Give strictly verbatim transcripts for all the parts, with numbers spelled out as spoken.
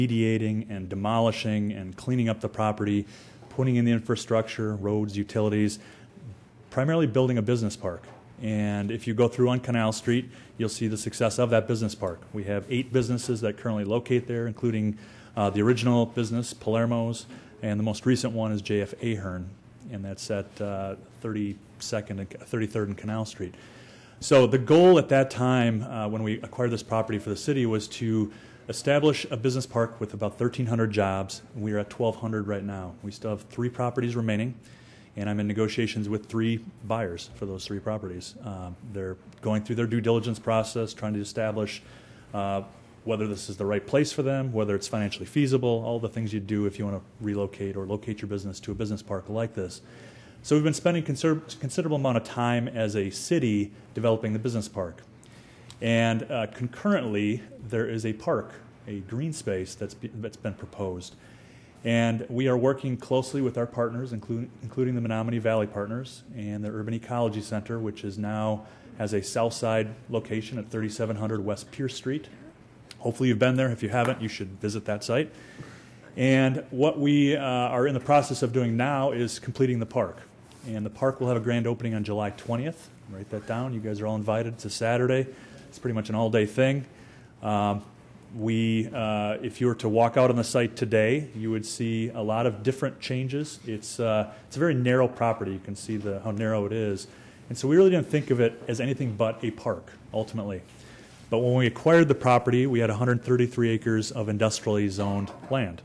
remediating and demolishing and cleaning up the property, putting in the infrastructure, roads, utilities, primarily building a business park. And if you go through on Canal Street, you'll see the success of that business park. We have eight businesses that currently locate there, including uh, the original business, Palermo's, and the most recent one is J F Ahern, and that's at uh, thirty-second and thirty-third and Canal Street. So the goal at that time, uh, when we acquired this property for the city, was to establish a business park with about thirteen hundred jobs. We are at twelve hundred right now. We still have three properties remaining, and I'm in negotiations with three buyers for those three properties. Um, they're going through their due diligence process, trying to establish uh, whether this is the right place for them, whether it's financially feasible, all the things you do if you want to relocate or locate your business to a business park like this. So we've been spending consider considerable amount of time as a city developing the business park. And uh, concurrently, there is a park, a green space that's, be, that's been proposed. And we are working closely with our partners, include, including the Menominee Valley Partners and the Urban Ecology Center, which is now has a south side location at thirty-seven hundred West Pierce Street. Hopefully you've been there. If you haven't, you should visit that site. And what we uh, are in the process of doing now is completing the park. And the park will have a grand opening on July twentieth. Write that down. You guys are all invited. It's a Saturday. It's pretty much an all-day thing. Um, we, uh, if you were to walk out on the site today, you would see a lot of different changes. It's, uh, it's a very narrow property. You can see the, how narrow it is. And so we really didn't think of it as anything but a park, ultimately. But when we acquired the property, we had one hundred thirty-three acres of industrially zoned land.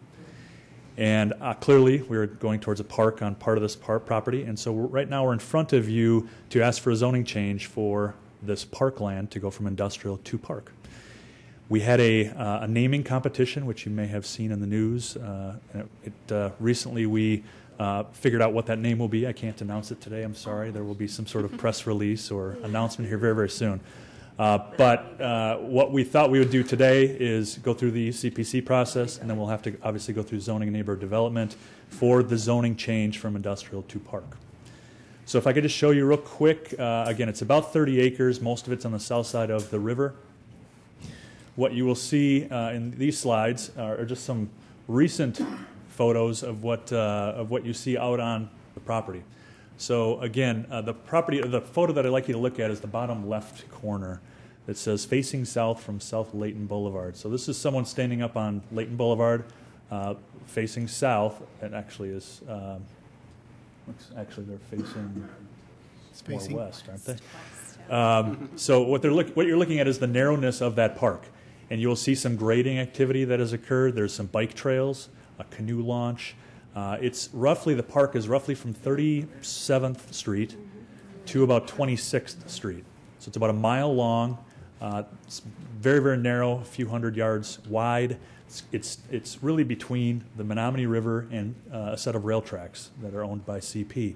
And uh, clearly, we were going towards a park on part of this park property. And so we're, right now, we're in front of you to ask for a zoning change for this parkland to go from industrial to park. We had a, uh, a naming competition, which you may have seen in the news. Uh, it, it, uh, recently, we uh, figured out what that name will be. I can't announce it today. I'm sorry. There will be some sort of press release or announcement here very, very soon. Uh, but uh, what we thought we would do today is go through the C P C process, and then we'll have to obviously go through zoning and neighborhood development for the zoning change from industrial to park. So if I could just show you real quick, uh, again, it's about thirty acres. Most of it's on the south side of the river. What you will see uh, in these slides are just some recent photos of what uh, of what you see out on the property. So again, uh, the property, the photo that I'd like you to look at is the bottom left corner. It says facing south from South Layton Boulevard. So this is someone standing up on Layton Boulevard, uh, facing south. It actually is. Um, looks, actually, they're facing more west, aren't they? Um, so what they're look, what you're looking at is the narrowness of that park, and you'll see some grading activity that has occurred. There's some bike trails, a canoe launch. Uh, it's roughly, the park is roughly from thirty-seventh Street to about twenty-sixth Street. So it's about a mile long. Uh, it's very, very narrow, a few hundred yards wide. It's, it's, it's really between the Menominee River and uh, a set of rail tracks that are owned by C P.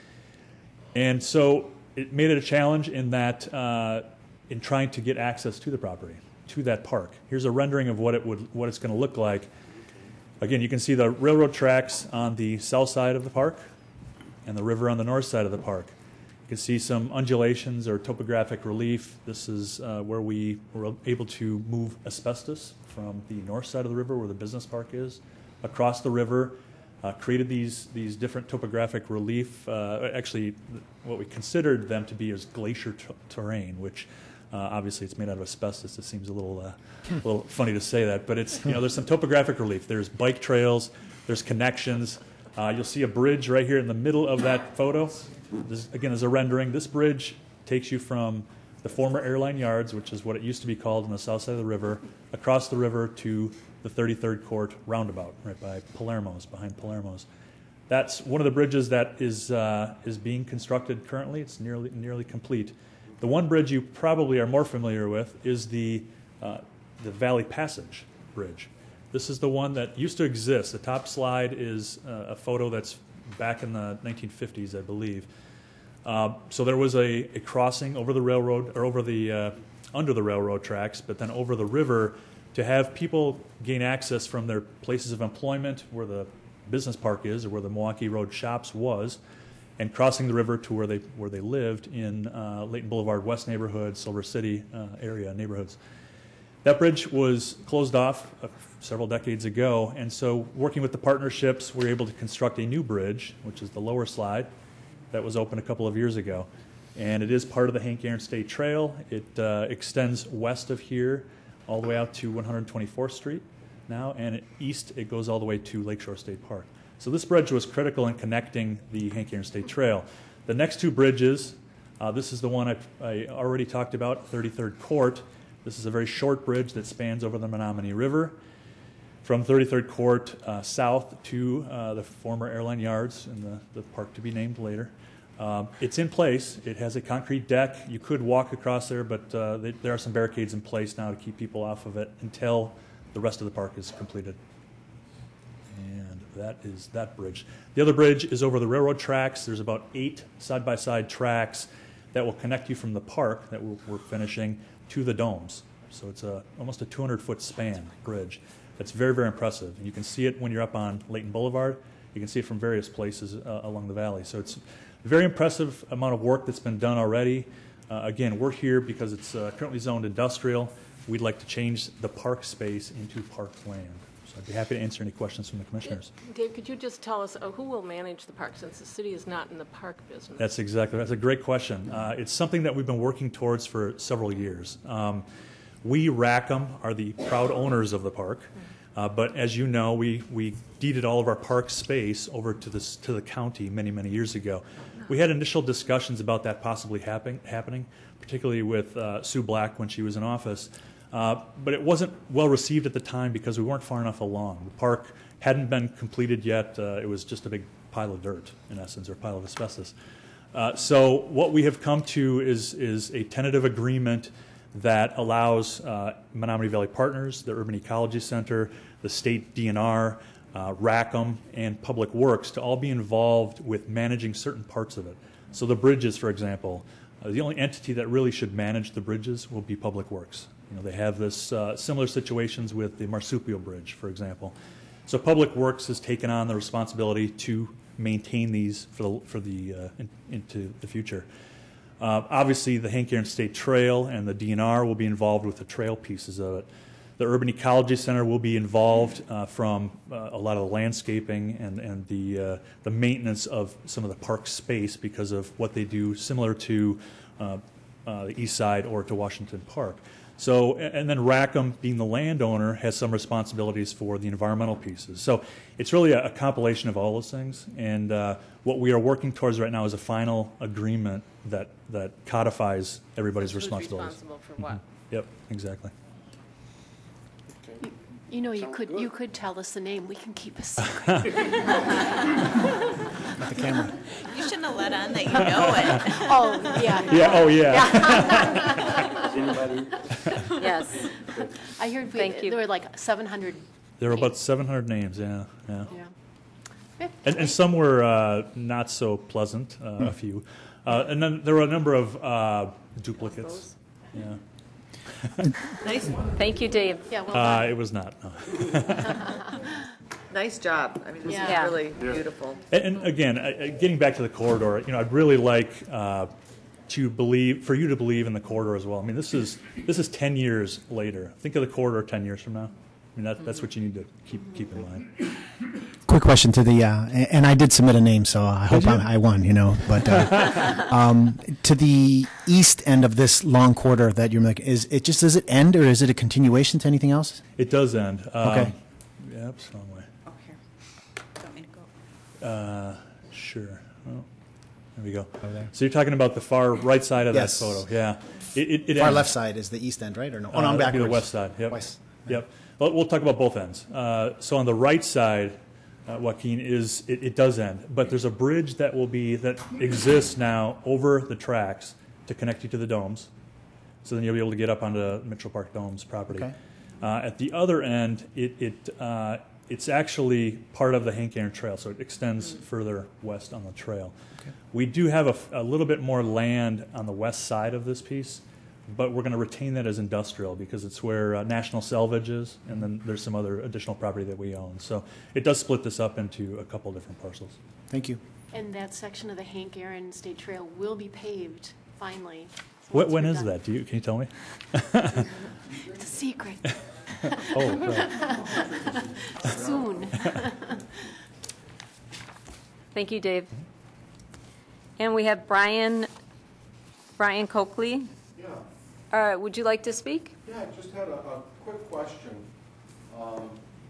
And so it made it a challenge in that, uh, in trying to get access to the property, to that park. Here's a rendering of what it would, what it's going to look like. Again, you can see the railroad tracks on the south side of the park and the river on the north side of the park. You can see some undulations or topographic relief. This is uh, where we were able to move asbestos from the north side of the river where the business park is across the river, uh, created these, these different topographic relief. Uh, actually, what we considered them to be is glacier terrain, which Uh, obviously, it's made out of asbestos. It seems a little, uh, a little funny to say that, but it's, you know, there's some topographic relief. There's bike trails. There's connections. Uh, you'll see a bridge right here in the middle of that photo. This, again, is a rendering. This bridge takes you from the former airline yards, which is what it used to be called on the south side of the river, across the river to the thirty-third Court roundabout, right by Palermo's, behind Palermo's. That's one of the bridges that is uh, is being constructed currently. It's nearly nearly complete. The one bridge you probably are more familiar with is the uh, the Valley Passage Bridge. This is the one that used to exist. The top slide is uh, a photo that's back in the nineteen fifties, I believe. Uh, so there was a, a crossing over the railroad, or over the uh, under the railroad tracks, but then over the river to have people gain access from their places of employment, where the business park is, or where the Milwaukee Road Shops was, and crossing the river to where they where they lived in uh, Layton Boulevard West neighborhood, Silver City uh, area neighborhoods. That bridge was closed off uh, several decades ago, and so working with the partnerships, we were able to construct a new bridge, which is the lower slide, that was opened a couple of years ago. And it is part of the Hank Aaron State Trail. It uh, extends west of here all the way out to one hundred twenty-fourth Street now, and east it goes all the way to Lakeshore State Park. So this bridge was critical in connecting the Hank Aaron State Trail. The next two bridges, uh, this is the one I, I already talked about, thirty-third Court. This is a very short bridge that spans over the Menominee River from thirty-third Court uh, south to uh, the former airline yards and the, the park to be named later. Um, it's in place. It has a concrete deck. You could walk across there, but uh, they, there are some barricades in place now to keep people off of it until the rest of the park is completed. And that is that bridge. The other bridge is over the railroad tracks. There's about eight side-by-side tracks that will connect you from the park that we're, we're finishing to the domes. So it's a, almost a two hundred foot span bridge. That's very, very impressive. And you can see it when you're up on Layton Boulevard. You can see it from various places uh, along the valley. So it's a very impressive amount of work that's been done already. Uh, again, we're here because it's uh, currently zoned industrial. We'd like to change the park space into park land. So I'd be happy to answer any questions from the commissioners. Dave, could you just tell us uh, who will manage the park since the city is not in the park business? That's exactly, that's a great question. Uh, it's something that we've been working towards for several years. Um, we, Rackham, are the proud owners of the park. Uh, but as you know, we, we deeded all of our park space over to, this, to the county many, many years ago. We had initial discussions about that possibly happen, happening, particularly with uh, Sue Black when she was in office. Uh, but it wasn't well received at the time because we weren't far enough along. The park hadn't been completed yet. Uh, it was just a big pile of dirt, in essence, or a pile of asbestos. Uh, so what we have come to is, is a tentative agreement that allows uh, Menominee Valley Partners, the Urban Ecology Center, the state D N R, uh, Rackham, and Public Works to all be involved with managing certain parts of it. So the bridges, for example, uh, the only entity that really should manage the bridges will be Public Works. You know, they have this uh, similar situations with the Marsupial Bridge, for example. So Public Works has taken on the responsibility to maintain these for the, for the uh, in, into the future. Uh, obviously, the Hank Aaron State Trail and the D N R will be involved with the trail pieces of it. The Urban Ecology Center will be involved uh, from uh, a lot of the landscaping and, and the, uh, the maintenance of some of the park space because of what they do, similar to uh, uh, the east side or to Washington Park. So, and then Rackham, being the landowner, has some responsibilities for the environmental pieces. So it's really a, a compilation of all those things. And uh, what we are working towards right now is a final agreement that, that codifies everybody's Who's responsibilities. responsible for what? Mm-hmm. Yep, exactly. You, you know, you could you could tell us the name. We can keep a secret. Not the camera. You shouldn't have let on that you know it. Oh, yeah. Yeah, oh, yeah. Anybody? Yes. I heard we, Thank you. there were like seven hundred. There were about seven hundred names, yeah. yeah. Yeah. And, and some were uh, not so pleasant, uh, a few. Uh, and then there were a number of uh, duplicates. Yeah. Nice, Thank you, Dave. Yeah, well Uh, done. it was not. No. Nice job. I mean, this Yeah. is really beautiful. And, and again, uh, uh, getting back to the corridor, you know, I'd really like uh, to believe, for you to believe in the corridor as well. I mean, this is this is ten years later. Think of the corridor ten years from now. I mean, that, that's what you need to keep keep in mind. Quick question to the, uh, a- and I did submit a name, so I hope I, I won, you know, but uh, um, to the east end of this long corridor that you're making, is it just, does it end or is it a continuation to anything else? It does end. Um, Okay. Yep, it's a long way. Oh, here. Don't me to go. Uh, sure. Well, there we go. Over there. So you're talking about the far right side of Yes. that photo. Yeah. It, it, it Far ends. left side is the east end, right, or no? Oh, Uh, no, I'm that'd be backwards. the west side. Yep. West. Yep. Well, we'll talk about both ends. Uh, so on the right side, uh, Joaquin, is it, it does end, but there's a bridge that will be that exists now over the tracks to connect you to the domes. So then you'll be able to get up onto Mitchell Park Domes property. Okay. Uh, at the other end, it, it uh, it's actually part of the Hank Aaron Trail, so it extends further west on the trail. Okay. We do have a, f- a little bit more land on the west side of this piece, but we're going to retain that as industrial because it's where uh, National Salvage is, and then there's some other additional property that we own. So it does split this up into a couple different parcels. Thank you. And that section of the Hank Aaron State Trail will be paved finally Wh- When is that? Do you, can you tell me? It's a secret. Oh, right. Soon. Thank you, Dave. And we have Brian, Brian Coakley. Yeah, Uh, Would you like to speak? yeah, I just had a, a quick question. Um,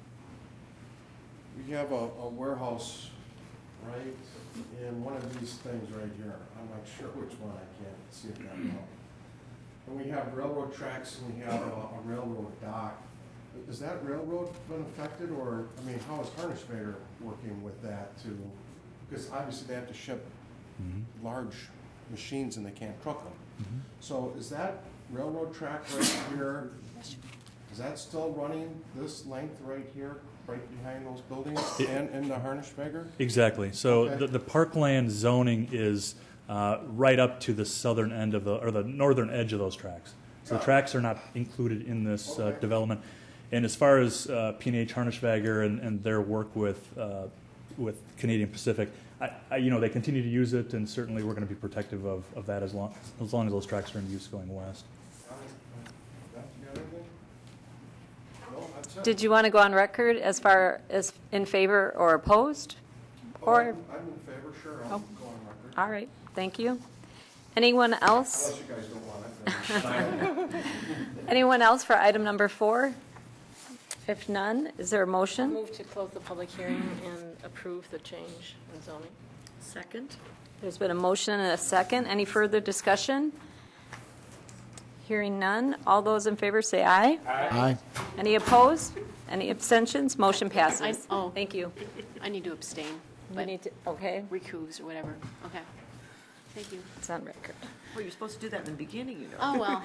We have a, a warehouse, right, in one of these things right here. I'm not sure which one, I can't see it that well. And we have railroad tracks and we have a, a railroad dock. Is that railroad been affected, or, I mean, how is Harnishmaker working with that too? Because obviously they have to ship large machines and they can't truck them. Mm-hmm. So is that railroad track right here, is that still running this length right here, right behind those buildings It- and in the Harnishmaker? Exactly. So Okay. the, the parkland zoning is uh, right up to the southern end of the, or the northern edge of those tracks. So the tracks are not included in this uh, Okay. development. And as far as uh, P and H Harnishwager and, and their work with uh, with Canadian Pacific, I, I, you know, they continue to use it, and certainly we're going to be protective of, of that as long as long as those tracks are in use going west. That, you got anything? No, that's it. Did you want to go on record as far as in favor or opposed? Oh, Or, I'm I'm in favor, sure, I'll Oh. go on record. all right, thank you. Anyone else? Unless you guys don't want it. then- Anyone else for item number four? If none, is there a motion? Move to close the public hearing and approve the change in zoning. Second? There's been a motion and a second. Any further discussion? Hearing none. All those in favor say aye. Aye. Any opposed? Any abstentions? Motion passes. I- oh. Thank you. I need to abstain, We but need to, okay, recuse or whatever. Okay. Thank you. it's on record. Well, you're supposed to do that in the beginning, you know. Oh, well,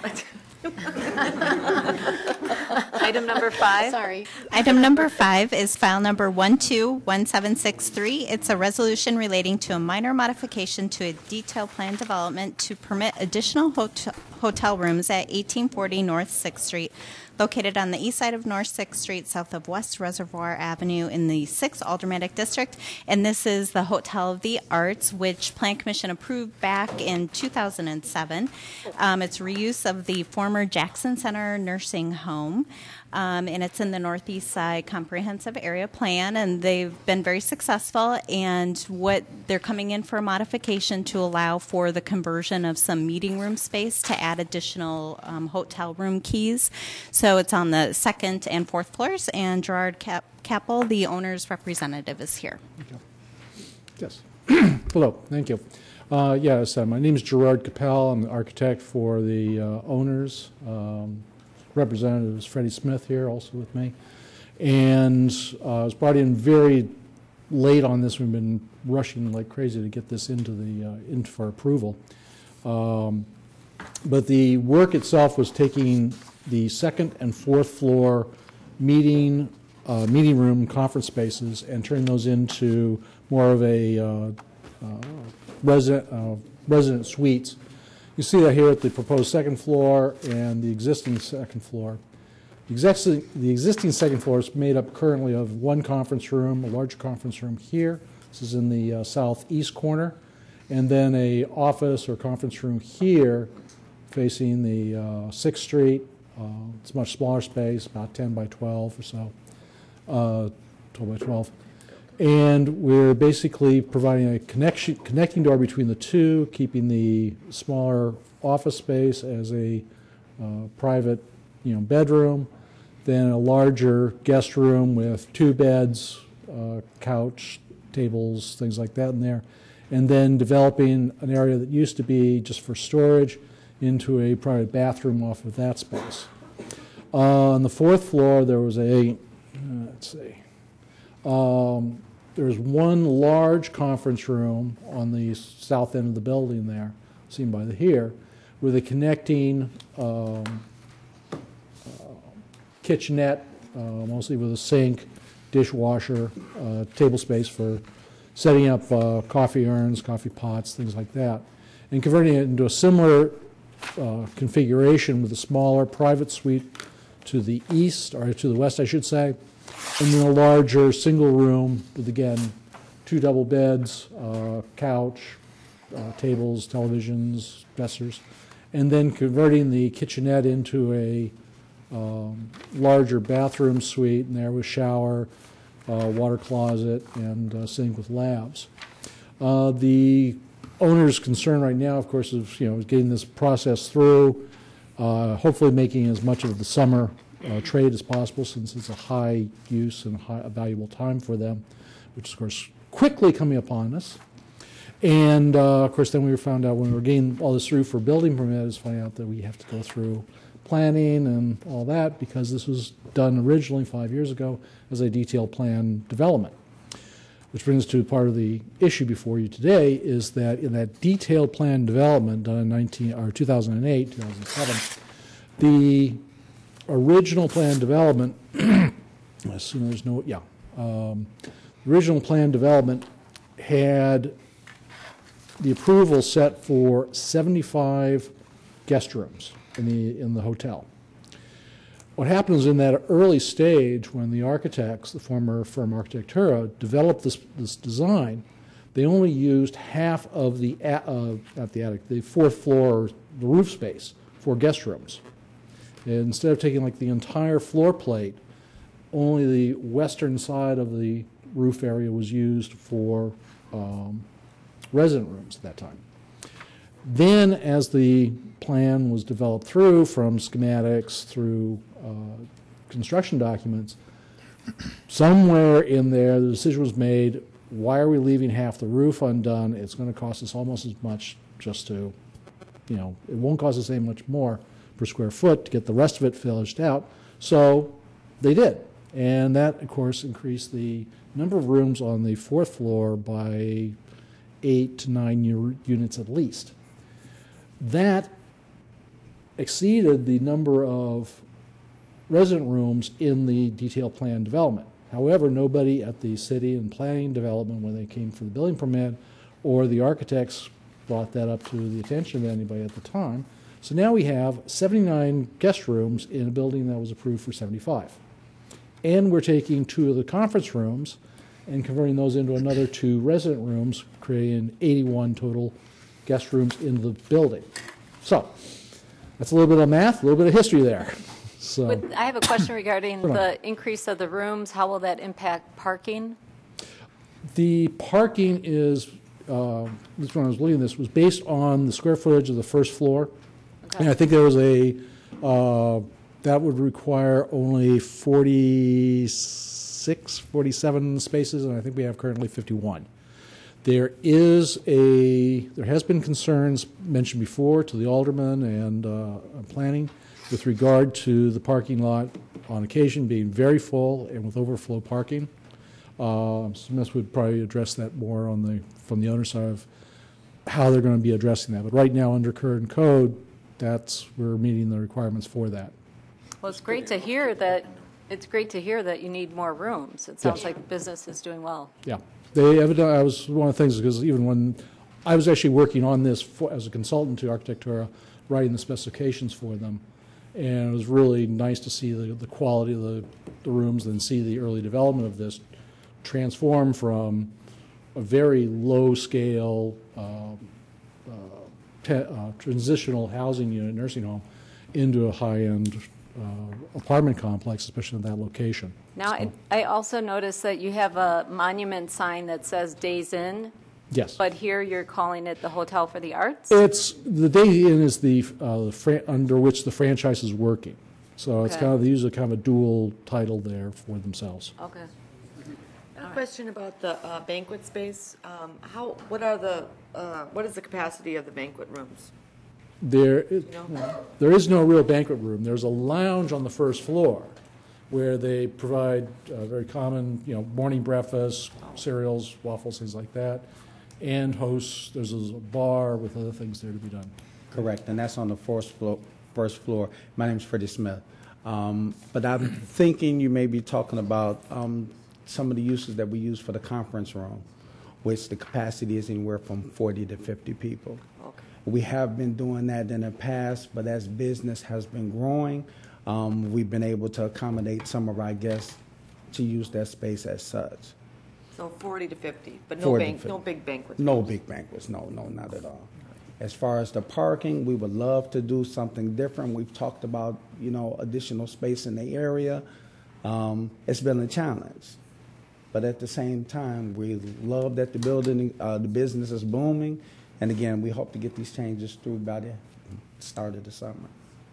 Item number five. sorry. Item number five is file number one two one seven six three. It's a resolution relating to a minor modification to a detailed plan development to permit additional hotel, hotel rooms at eighteen forty North sixth Street, located on the east side of North sixth Street, south of West Reservoir Avenue in the sixth Aldermanic District. And this is the Hotel of the Arts, which Plan Commission approved back in two thousand seven. Um, it's reuse of the former Jackson Center nursing home. Um, and it's in the Northeast Side Comprehensive Area Plan, and they've been very successful. And what they're coming in for a modification to allow for the conversion of some meeting room space to add additional um, hotel room keys. So it's on the second and fourth floors, and Gerard Cap- Capel, the owner's representative, is here. Yes. Hello, thank you. Uh, Yes, uh, my name is Gerard Capel. I'm the architect for the uh, owners. Um, Representative is Freddie Smith here, also with me. And uh, I was brought in very late on this. We've been rushing like crazy to get this into the uh, in for approval. Um, But the work itself was taking the second and fourth floor meeting, uh, meeting room conference spaces and turning those into more of a uh, uh, resident, uh, resident suites. You see that here at the proposed second floor and the existing second floor. The existing, the existing second floor is made up currently of one conference room, a larger conference room here. This is in the uh, southeast corner. And then a office or conference room here facing the uh, sixth Street. Uh, it's a much smaller space, about ten by twelve or so, uh, twelve by twelve. And we're basically providing a connection, connecting door between the two, keeping the smaller office space as a uh, private, you know, bedroom, then a larger guest room with two beds, uh, couch, tables, things like that in there, and then developing an area that used to be just for storage into a private bathroom off of that space. Uh, on the fourth floor, there was a, uh, let's see, um, there was one large conference room on the south end of the building there, seen by the here, with a connecting um, uh, kitchenette, uh, mostly with a sink, dishwasher, uh, table space for setting up uh, coffee urns, coffee pots, things like that, and converting it into a similar uh, configuration with a smaller private suite to the east, or to the west, I should say, and then a larger single room with, again, two double beds, uh, couch, uh, tables, televisions, dressers, and then converting the kitchenette into a um, larger bathroom suite, and there was shower, uh, water closet, and uh, sink with labs. Uh, the owner's concern right now, of course, is you know getting this process through, uh, hopefully making as much of the summer uh, trade as possible, since it's a high use and high, a valuable time for them, which is, of course, quickly coming upon us. And, uh, of course, then we found out when we were getting all this through for building permit is finding out that we have to go through planning and all that, because this was done originally five years ago as a detailed plan development. Which brings us to part of the issue before you today, is that in that detailed plan development done in nineteen, or two thousand eight, two thousand seven, the original plan development, I assume there's no, yeah, um, the original plan development had the approval set for seventy-five guest rooms in the in the hotel. What happens in that early stage, when the architects, the former firm Architectura, developed this this design, they only used half of the uh, not the attic, the fourth floor, the roof space for guest rooms. And instead of taking like the entire floor plate, only the western side of the roof area was used for um, resident rooms at that time. Then, as the plan was developed through, from schematics through uh, construction documents, somewhere in there the decision was made, why are we leaving half the roof undone? It's going to cost us almost as much just to, you know, it won't cost us any much more per square foot to get the rest of it finished out. So they did. And that, of course, increased the number of rooms on the fourth floor by eight to nine u- units at least. That exceeded the number of resident rooms in the detailed plan development. However, nobody at the city and planning development, when they came for the building permit, or the architects brought that up to the attention of anybody at the time. So now we have seventy-nine guest rooms in a building that was approved for seventy-five. And we're taking two of the conference rooms and converting those into another two resident rooms, creating eighty-one total guest rooms in the building. So that's a little bit of math, a little bit of history there. So With, I have a question regarding Hold on. the increase of the rooms. How will that impact parking? the parking is, uh, this one I was looking at this, was based on the square footage of the first floor. Okay. And I think there was a, uh, that would require only forty-six, forty-seven spaces, and I think we have currently fifty-one. There is a, there has been concerns mentioned before to the alderman and uh, planning with regard to the parking lot on occasion being very full and with overflow parking. Uh, Smith would probably address that more on the, from the owner side of how they're going to be addressing that. But right now, under current code, that's, we're meeting the requirements for that. Well, it's great to hear that, it's great to hear that you need more rooms. It sounds Yes. like business is doing well. Yeah. They evidently, I was, one of the things, because even when I was actually working on this for, as a consultant to Architectura, writing the specifications for them, and it was really nice to see the, the quality of the, the rooms and see the early development of this transform from a very low-scale uh, uh, te- uh, transitional housing unit, nursing home, into a high-end uh, apartment complex, especially in that location. Now, So, I I also noticed that you have a monument sign that says Days Inn, yes. but here you're calling it the Hotel for the Arts? It's, the Day Inn is the, uh, the fran- under which the franchise is working. So it's Okay. kind of, they use a kind of a dual title there for themselves. Okay. A question about the uh, banquet space. Um, How, what are the, uh, what is the capacity of the banquet rooms? There, is- You know? there is no real banquet room. There's a lounge on the first floor where they provide uh, very common, you know, morning breakfast, cereals, waffles, things like that, and hosts. There's a bar with other things there to be done. Correct, and that's on the first floor. First floor. My name is Freddie Smith. Um, but I'm thinking you may be talking about um, some of the uses that we use for the conference room, which the capacity is anywhere from forty to fifty people. Okay. We have been doing that in the past, but as business has been growing, um, we've been able to accommodate some of our guests to use that space as such. So forty to fifty, but no forty to bank, no fifty. big banquets? No big banquets, no, no, not at all. As far as the parking, we would love to do something different. We've talked about, you know, additional space in the area. Um, it's been a challenge. But at the same time, we love that the building, uh, the business is booming. And again, we hope to get these changes through by the start of the summer.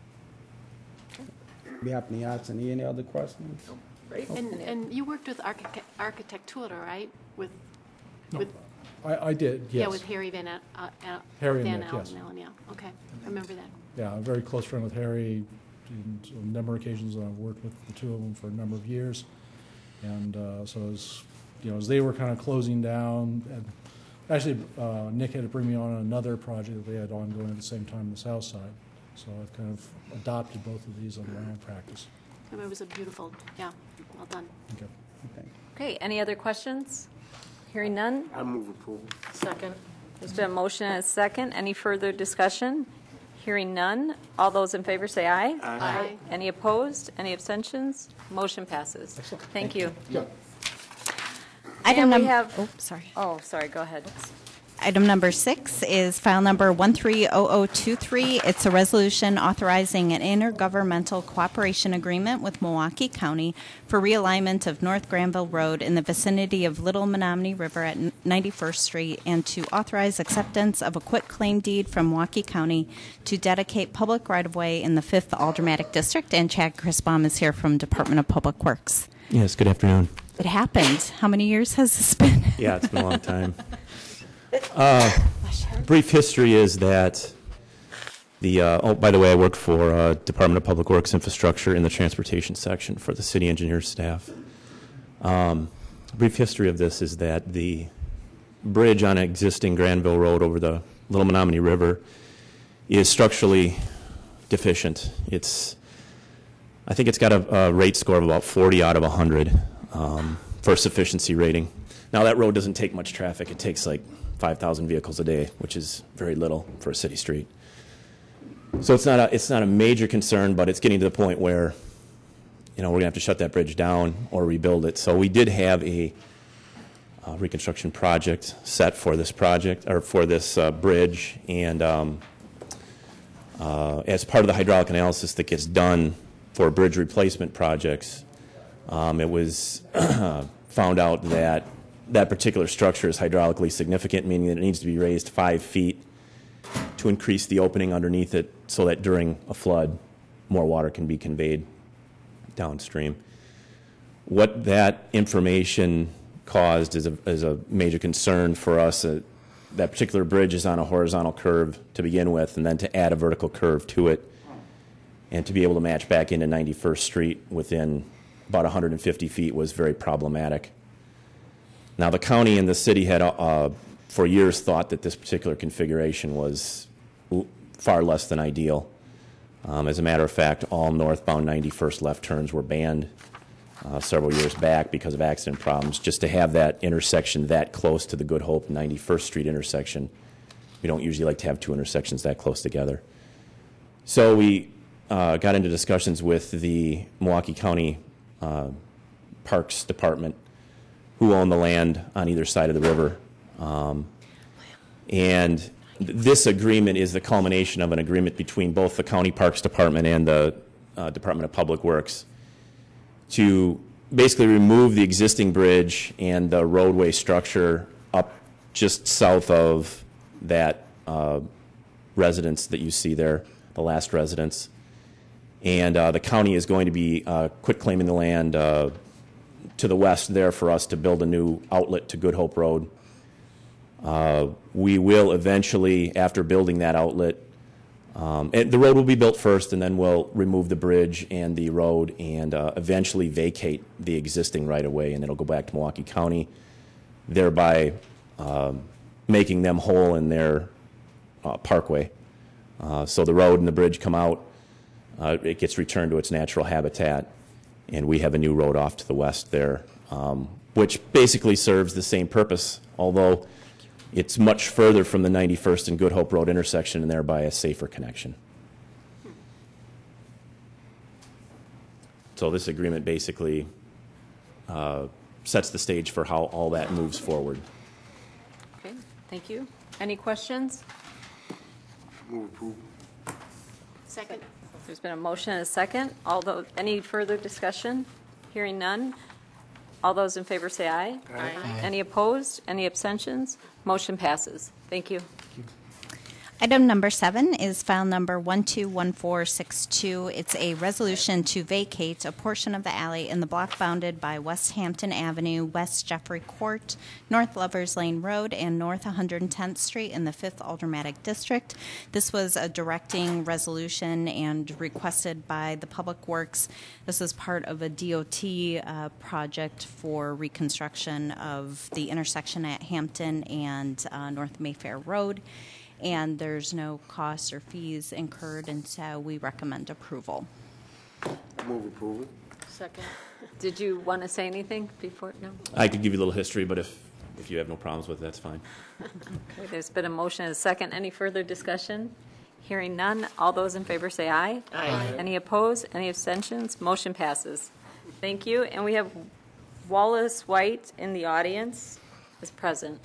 Be happy to answer any, any other questions? Right? And, and you worked with architect, architect Tudor, right? With, No, with I, I did, yes. yeah, with Harry Van Al- uh, Al- Harry and Van Nick, Allen, yes. Allen, yeah. Okay, I remember that. Yeah, I'm a very close friend with Harry. And on a number of occasions, I've worked with the two of them for a number of years. And uh, so as, you know, as they were kind of closing down, and actually, uh, Nick had to bring me on another project that they had ongoing at the same time on the south side. So I've kind of adopted both of these under my own practice. I mean, it was a beautiful, yeah, well done. Okay. Okay. Okay, any other questions? Hearing none? I move approval. Second. There's been a motion and a second. Any further discussion? Hearing none. All those in favor say aye. Aye. Any opposed? Any abstentions? Motion passes. Thank you. Item And we num- have, oh, sorry. oh, sorry, go ahead. Item number six is file number one three zero zero two three. It's a resolution authorizing an intergovernmental cooperation agreement with Milwaukee County for realignment of North Granville Road in the vicinity of Little Menominee River at ninety-first Street, and to authorize acceptance of a quitclaim deed from Milwaukee County to dedicate public right-of-way in the fifth Aldermatic District. And Chad Chrisbaum is here from Department of Public Works. Yes, good afternoon. It happened. How many years has this been? Yeah, it's been a long time. Uh, brief history is that the, uh, oh, by the way, I work for uh, Department of Public Works Infrastructure in the transportation section for the city engineer staff. Um, brief history of this is that the bridge on existing Granville Road over the Little Menominee River is structurally deficient. It's, I think it's got a, a rate score of about forty out of one hundred um, for sufficiency rating. Now, that road doesn't take much traffic. It takes like five thousand vehicles a day, which is very little for a city street. So it's not a, it's not a major concern, but it's getting to the point where, you know, we're going to have to shut that bridge down or rebuild it. So we did have a uh, reconstruction project set for this project, or for this uh, bridge, and um, uh, as part of the hydraulic analysis that gets done for bridge replacement projects, um, it was found out that that particular structure is hydraulically significant, meaning that it needs to be raised five feet to increase the opening underneath it so that during a flood, more water can be conveyed downstream. What that information caused is a, is a major concern for us. Uh, that particular bridge is on a horizontal curve to begin with, and then to add a vertical curve to it, and to be able to match back into ninety-first Street within about one hundred fifty feet was very problematic. Now, the county and the city had, uh, for years, thought that this particular configuration was l- far less than ideal. Um, as a matter of fact, all northbound ninety-first left turns were banned uh, several years back because of accident problems. Just to have that intersection that close to the Good Hope ninety-first Street intersection, we don't usually like to have two intersections that close together. So we uh, got into discussions with the Milwaukee County uh, Parks Department, who own the land on either side of the river. Um, and th- this agreement is the culmination of an agreement between both the County Parks Department and the uh, Department of Public Works to basically remove the existing bridge and the roadway structure up just south of that uh, residence that you see there, the last residence. And uh, the county is going to be uh, quitclaiming the land uh, to the west there for us to build a new outlet to Good Hope Road. Uh, we will eventually, after building that outlet, um, and the road will be built first, and then we'll remove the bridge and the road and uh, eventually vacate the existing right-of-way, and it'll go back to Milwaukee County, thereby um, making them whole in their uh, parkway. Uh, so the road and the bridge come out, uh, it gets returned to its natural habitat, and we have a new road off to the west there, um, which basically serves the same purpose, although it's much further from the ninety-first and Good Hope Road intersection and thereby a safer connection. So this agreement basically uh, sets the stage for how all that moves forward. Okay, thank you. Any questions? Move approval. Second. There's been a motion and a second. Although, any further discussion? Hearing none. All those in favor say aye. Aye. Any opposed? Any abstentions? Motion passes. Thank you. Item number seven is file number one two one four six two. It's a resolution to vacate a portion of the alley in the block bounded by West Hampton Avenue, West Jeffrey Court, North Lovers Lane Road, and North one hundred tenth Street in the fifth Aldermatic District. This was a directing resolution and requested by the Public Works. This is part of a D O T uh, project for reconstruction of the intersection at Hampton and uh, North Mayfair Road. And there's no costs or fees incurred, and so we recommend approval. Move approval. Second. Did you want to say anything before? No? I could give you a little history, but if, if you have no problems with it, that's fine. Okay, there's been a motion and a second. Any further discussion? Hearing none. All those in favor say aye. Aye. Any opposed? Any abstentions? Motion passes. Thank you. And we have Wallace White in the audience is present.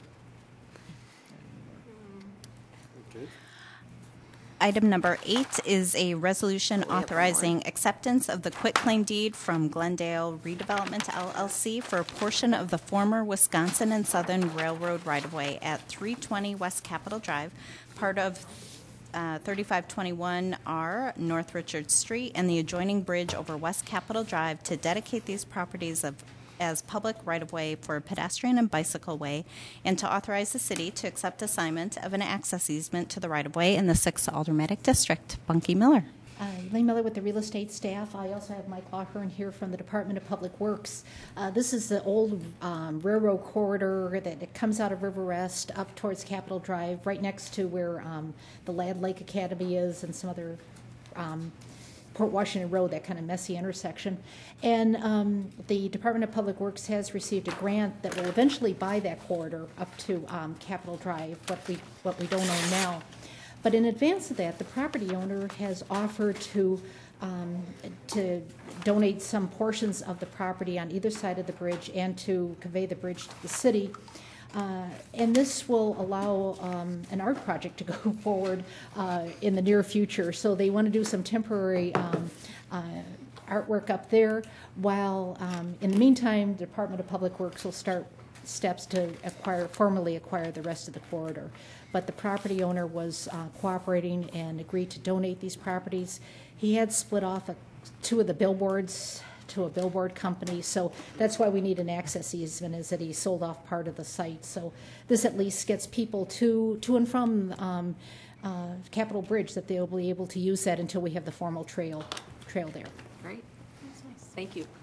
Item number eight is a resolution authorizing acceptance of the quitclaim deed from Glendale Redevelopment L L C for a portion of the former Wisconsin and Southern Railroad right-of-way at three twenty West Capitol Drive, part of uh, thirty-five twenty-one R North Richard Street, and the adjoining bridge over West Capitol Drive to dedicate these properties of as public right-of-way for a pedestrian and bicycle way, and to authorize the city to accept assignment of an access easement to the right-of-way in the sixth Aldermatic District. Bunky Miller. Uh, Elaine Miller with the real estate staff. I also have Mike Lawhern here from the Department of Public Works. Uh, this is the old um, railroad corridor that it comes out of River Rest up towards Capitol Drive, right next to where um, the Ladd Lake Academy is and some other um, Port Washington Road, that kind of messy intersection. And um, the Department of Public Works has received a grant that will eventually buy that corridor up to um, Capitol Drive, what we, what we don't own now. But in advance of that, the property owner has offered to, um, to donate some portions of the property on either side of the bridge and to convey the bridge to the city. Uh, and this will allow um, an art project to go forward uh, in the near future. So they want to do some temporary um, uh, artwork up there, while um, in the meantime, the Department of Public Works will start steps to acquire, formally acquire the rest of the corridor. But the property owner was uh, cooperating and agreed to donate these properties. He had split off a, two of the billboards to a billboard company, so that's why we need an access easement, is that he sold off part of the site. So this at least gets people to to and from um, uh, Capitol Bridge, that they'll be able to use that until we have the formal trail trail there. Great. Thank you.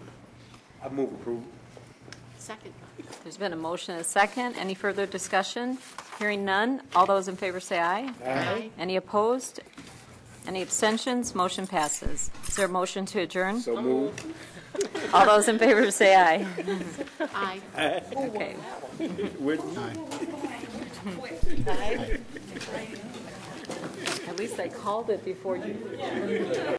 I move approval. Second. There's been a motion and a second. Any further discussion? Hearing none. All those in favor say aye. Aye. Any opposed? Any abstentions? Motion passes. Is there a motion to adjourn? So move. All those in favor say aye. Aye. Okay. At least I called it before you.